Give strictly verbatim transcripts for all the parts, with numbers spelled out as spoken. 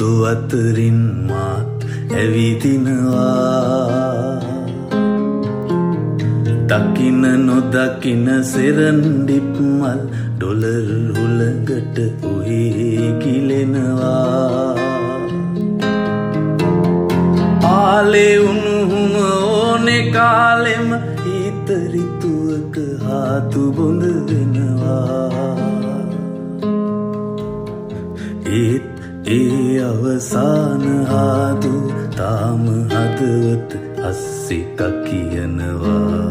සතු අතරින් මාත් ඇවිදිනවා දකින නොදකින සෙරන්ඩිප් මල් ඩොලර් හුලඟට උහේ කිලෙනවා ආලේ උණුහුම ඕනේ කාලෙම ඊත රිතුවක හාතු බොඳ වෙනවා ඒත් ඒ අවසාන හාදු තාම හදවත අස්සික කියනවා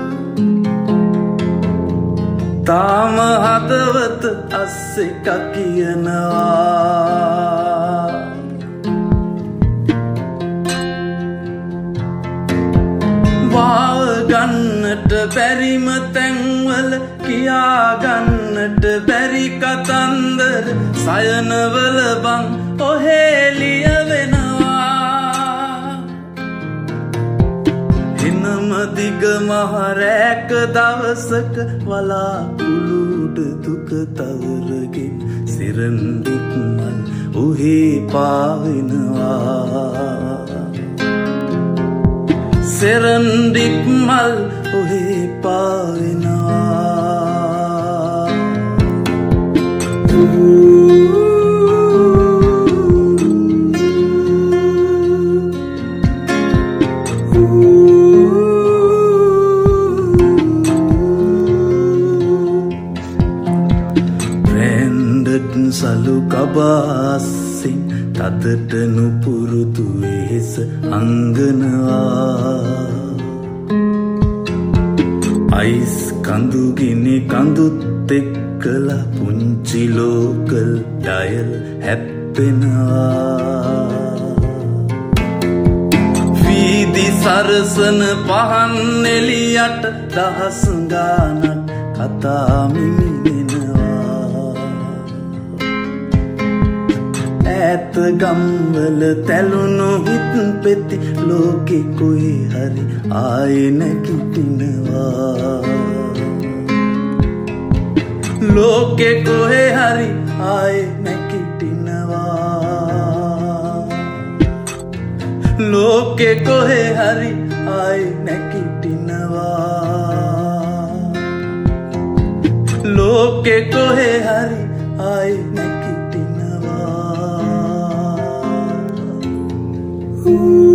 තාම හදවත අස්සික කියනවා වාව ගන්නට බැරිම තැන්වල කියාගන්නට බැරි කතන්දර සයනවල බං ඔහේ ලියවෙනවා එනම දිග මහරෑක දවසක වලාකුළුට දුක තවරගෙන සිරන්දික් මල් ඔහේ පාවෙනවා සෙරන්ඩික් මල් ඔහේ පාවෙනවා බ්‍රැන්ඩඩ් සලු කබාසින් තදට නුපුරුදු වෙහෙස අංගනවා අයිස් කඳුගිනි කඳුත් එක්කල පුංචි ලෝකල් ඩයල් හැප්පෙනවා වීදි සරසන පහන් එලියට දහස් ගානක් කතා මිමිනෙනවා ඈත ගම්වල තැලුණු හිත් පෙති ලෝකෙ කොහේ හරි ආයෙ නැගිටිනවා ලෝකෙ කොහේ හරි ආයෙ නැගිටිනවා ලෝකෙ කොහේ හරි ආයෙ නැගිටිනවා ලෝකෙ කොහේ හරි ආයෙ නැගිටිනවා Ooh.